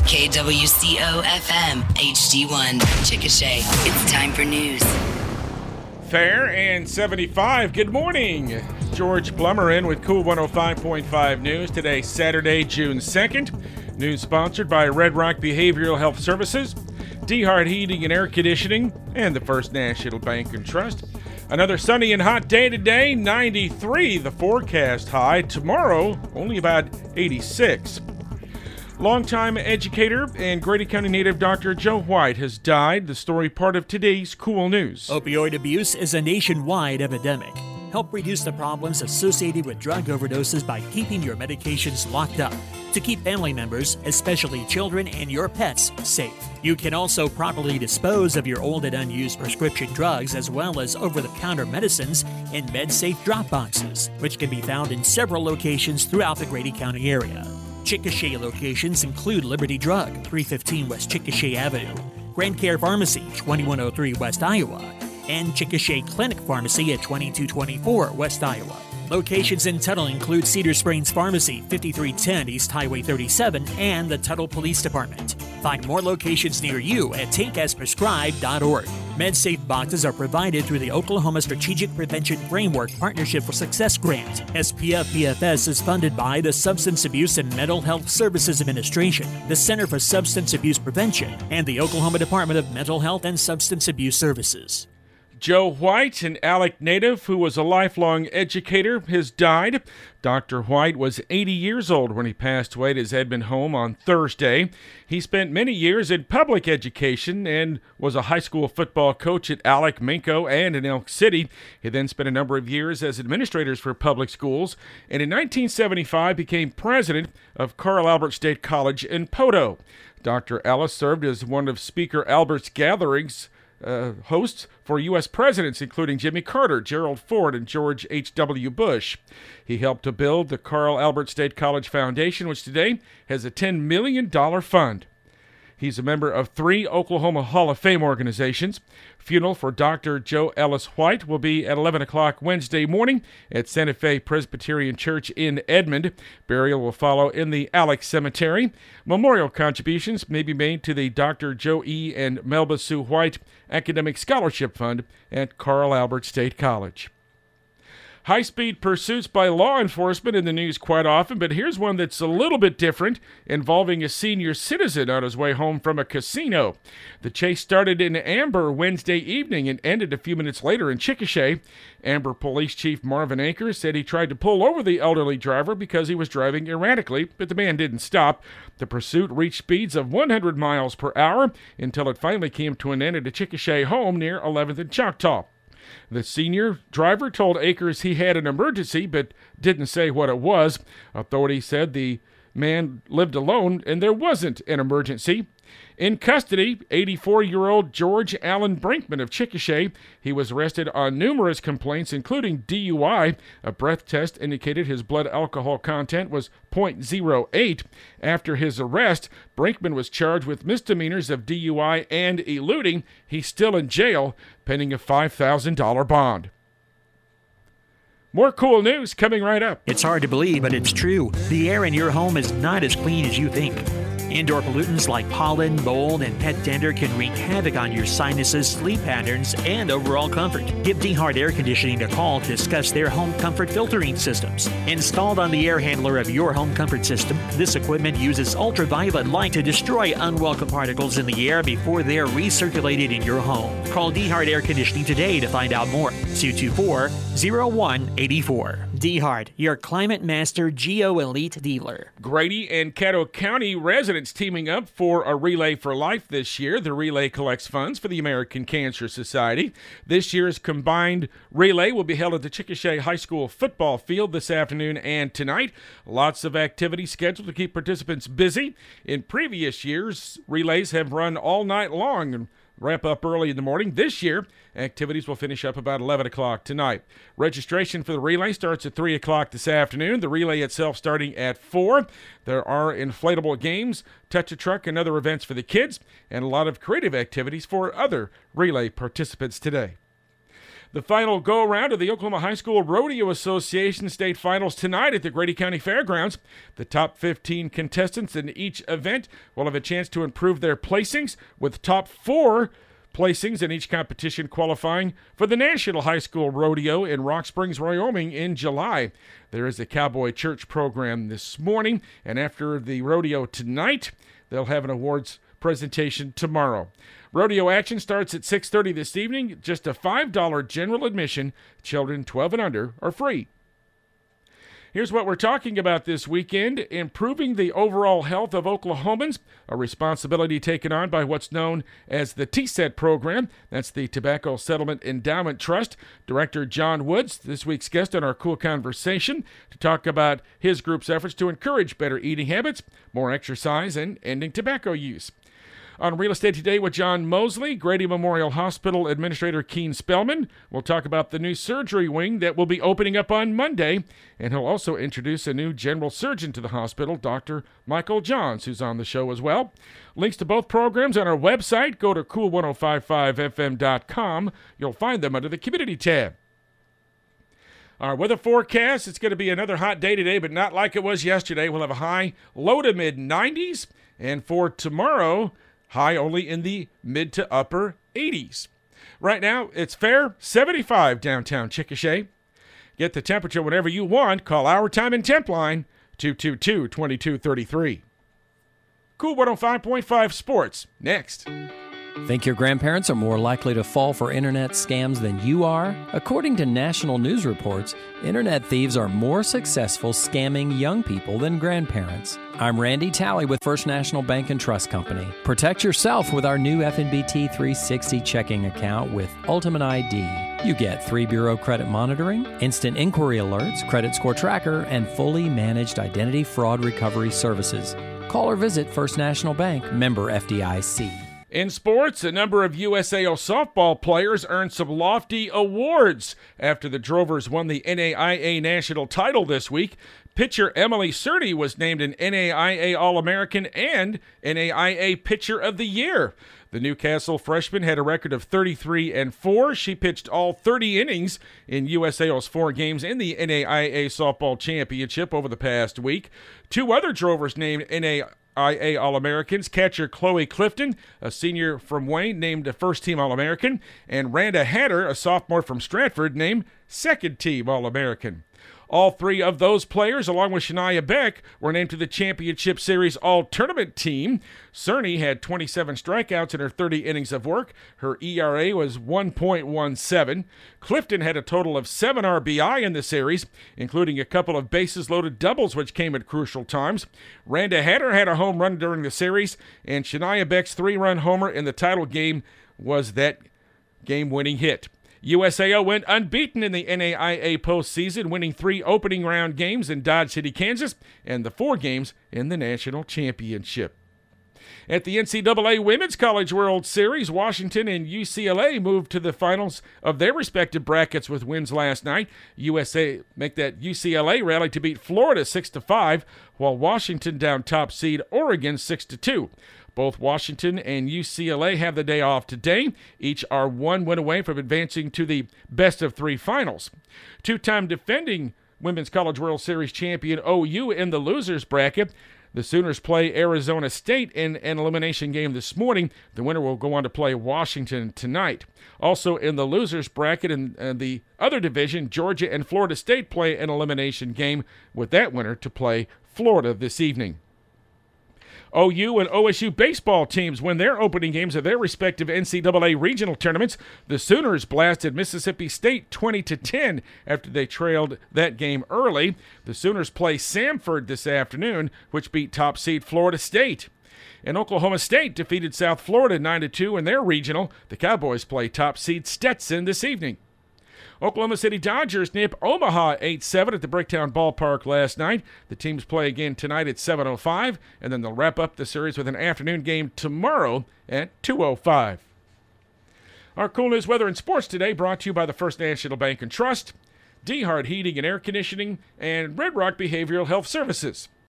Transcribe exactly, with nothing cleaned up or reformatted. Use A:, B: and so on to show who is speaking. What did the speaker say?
A: K W C O F M, H D one, Chickasha. It's time for news.
B: Fair and seventy-five. Good morning. George Plummer in with Cool one oh five point five News. Today, Saturday, June second. News sponsored by Red Rock Behavioral Health Services, D-Hart Heating and Air Conditioning, and the First National Bank and Trust. Another sunny and hot day today, ninety-three the forecast high. Tomorrow, only about eighty-six. Longtime educator and Grady County native Doctor Joe White has died. The story part of today's Cool News.
C: Opioid abuse is a nationwide epidemic. Help reduce the problems associated with drug overdoses by keeping your medications locked up to keep family members, especially children and your pets, safe. You can also properly dispose of your old and unused prescription drugs as well as over-the-counter medicines in MedSafe drop boxes, which can be found in several locations throughout the Grady County area. Chickasha locations include Liberty Drug, three fifteen West Chickasha Avenue, Grand Care Pharmacy, twenty-one oh three West Iowa, and Chickasha Clinic Pharmacy at twenty-two twenty-four West Iowa. Locations in Tuttle include Cedar Springs Pharmacy, fifty-three ten East Highway thirty-seven, and the Tuttle Police Department. Find more locations near you at take as prescribed dot org. MedSafe boxes are provided through the Oklahoma Strategic Prevention Framework Partnership for Success Grant. S P F P F S is funded by the Substance Abuse and Mental Health Services Administration, the Center for Substance Abuse Prevention, and the Oklahoma Department of Mental Health and Substance Abuse Services.
B: Joe White, an Alex native who was a lifelong educator, has died. Doctor White was eighty years old when he passed away at his Edmond home on Thursday. He spent many years in public education and was a high school football coach at Alex, Minco, and in Elk City. He then spent a number of years as administrators for public schools, and in nineteen seventy-five became president of Carl Albert State College in Poto. Doctor Ellis served as one of Speaker Albert's gatherings Uh, hosts for U S presidents, including Jimmy Carter, Gerald Ford, and George H W Bush. He helped to build the Carl Albert State College Foundation, which today has a ten million dollars fund. He's a member of three Oklahoma Hall of Fame organizations. Funeral for Doctor Joe Ellis White will be at eleven o'clock Wednesday morning at Santa Fe Presbyterian Church in Edmond. Burial will follow in the Alex Cemetery. Memorial contributions may be made to the Doctor Joe E. and Melba Sue White Academic Scholarship Fund at Carl Albert State College. High-speed pursuits by law enforcement in the news quite often, but here's one that's a little bit different, involving a senior citizen on his way home from a casino. The chase started in Amber Wednesday evening and ended a few minutes later in Chickasha. Amber Police Chief Marvin Akers said he tried to pull over the elderly driver because he was driving erratically, but the man didn't stop. The pursuit reached speeds of one hundred miles per hour until it finally came to an end at a Chickasha home near eleventh and Choctaw. The senior driver told Akers he had an emergency, but didn't say what it was. Authorities said the man lived alone and there wasn't an emergency. In custody, eighty-four-year-old George Allen Brinkman of Chickasha. He was arrested on numerous complaints, including D U I. A breath test indicated his blood alcohol content was point zero eight. After his arrest, Brinkman was charged with misdemeanors of D U I and eluding. He's still in jail, pending a five thousand dollars bond. More cool news coming right up.
C: It's hard to believe, but it's true. The air in your home is not as clean as you think. Indoor pollutants like pollen, mold, and pet dander can wreak havoc on your sinuses, sleep patterns, and overall comfort. Give D-Hart Air Conditioning a call to discuss their home comfort filtering systems. Installed on the air handler of your home comfort system, this equipment uses ultraviolet light to destroy unwelcome particles in the air before they are recirculated in your home. Call D-Hart Air Conditioning today to find out more. two two four, zero one eight four. D-Hart, your Climate Master Geo Elite dealer.
B: Grady and Caddo County residents teaming up for a Relay for Life this year. The relay collects funds for the American Cancer Society. This year's combined relay will be held at the Chickasha High School football field this afternoon and tonight. Lots of activities scheduled to keep participants busy. In previous years, relays have run all night long and wrap up early in the morning. This year, activities will finish up about eleven o'clock tonight. Registration for the relay starts at three o'clock this afternoon. The relay itself starting at four. There are inflatable games, touch-a-truck, and other events for the kids, and a lot of creative activities for other relay participants today. The final go-around of the Oklahoma High School Rodeo Association State Finals tonight at the Grady County Fairgrounds. The top fifteen contestants in each event will have a chance to improve their placings, with top four placings in each competition qualifying for the National High School Rodeo in Rock Springs, Wyoming in July. There is a Cowboy Church program this morning, and after the rodeo tonight, they'll have an awards presentation tomorrow. Rodeo action starts at six thirty this evening. Just a five dollars general admission. Children twelve and under are free. Here's what we're talking about this weekend: improving the overall health of Oklahomans, a responsibility taken on by what's known as the T SET program. That's the Tobacco Settlement Endowment Trust. Director John Woods, this week's guest on our Cool Conversation, to talk about his group's efforts to encourage better eating habits, more exercise, and ending tobacco use. On Real Estate Today with John Mosley, Grady Memorial Hospital Administrator Keen Spellman will talk about the new surgery wing that will be opening up on Monday, and he'll also introduce a new general surgeon to the hospital, Doctor Michael Johns, who's on the show as well. Links to both programs on our website. Go to cool ten fifty-five f m dot com. You'll find them under the Community tab. Our weather forecast, it's going to be another hot day today, but not like it was yesterday. We'll have a high low to mid nineties, and for tomorrow, high only in the mid to upper eighties. Right now, it's fair, seventy-five downtown Chickasha. Get the temperature whenever you want. Call Our Time and Temp Line, two two two, two two three three. Cool one oh five point five Sports, next.
D: Think your grandparents are more likely to fall for internet scams than you are? According to national news reports, internet thieves are more successful scamming young people than grandparents. I'm Randy Talley with First National Bank and Trust Company. Protect yourself with our new F N B T three sixty checking account with Ultimate I D. You get three bureau credit monitoring, instant inquiry alerts, credit score tracker, and fully managed identity fraud recovery services. Call or visit First National Bank, member F D I C.
B: In sports, a number of U S A O softball players earned some lofty awards after the Drovers won the N A I A national title this week. Pitcher Emily Cerny was named an N A I A All-American and N A I A Pitcher of the Year. The Newcastle freshman had a record of thirty-three and four. She pitched all thirty innings in U S A O's four games in the N A I A Softball Championship over the past week. Two other Drovers named N A I A All-Americans: catcher Chloe Clifton, a senior from Wayne, named a first-team All-American, and Randa Hatter, a sophomore from Stratford, named second-team All-American. All three of those players, along with Shania Beck, were named to the Championship Series All-Tournament team. Cerny had twenty-seven strikeouts in her thirty innings of work. Her E R A was one point one seven. Clifton had a total of seven R B I in the series, including a couple of bases-loaded doubles, which came at crucial times. Randa Hatter had a home run during the series, and Shania Beck's three-run homer in the title game was that game-winning hit. U S A O went unbeaten in the N A I A postseason, winning three opening round games in Dodge City, Kansas, and the four games in the national championship. At the N C double A Women's College World Series, Washington and U C L A moved to the finals of their respective brackets with wins last night. U S A make that U C L A rally to beat Florida six to five, while Washington down top seed Oregon six to two. Both Washington and U C L A have the day off today. Each are one win away from advancing to the best of three finals. Two-time defending Women's College World Series champion O U in the losers bracket. The Sooners play Arizona State in an elimination game this morning. The winner will go on to play Washington tonight. Also in the losers bracket in, in the other division, Georgia and Florida State play an elimination game, with that winner to play Florida this evening. O U and O S U baseball teams win their opening games of their respective N C double A regional tournaments. The Sooners blasted Mississippi State twenty to ten after they trailed that game early. The Sooners play Samford this afternoon, which beat top seed Florida State. And Oklahoma State defeated South Florida nine to two in their regional. The Cowboys play top seed Stetson this evening. Oklahoma City Dodgers nip Omaha eight seven at the Bricktown Ballpark last night. The teams play again tonight at seven oh five, and then they'll wrap up the series with an afternoon game tomorrow at two oh five. Our Cool News Weather and Sports today brought to you by the First National Bank and Trust, DeHart Heating and Air Conditioning, and Red Rock Behavioral Health Services.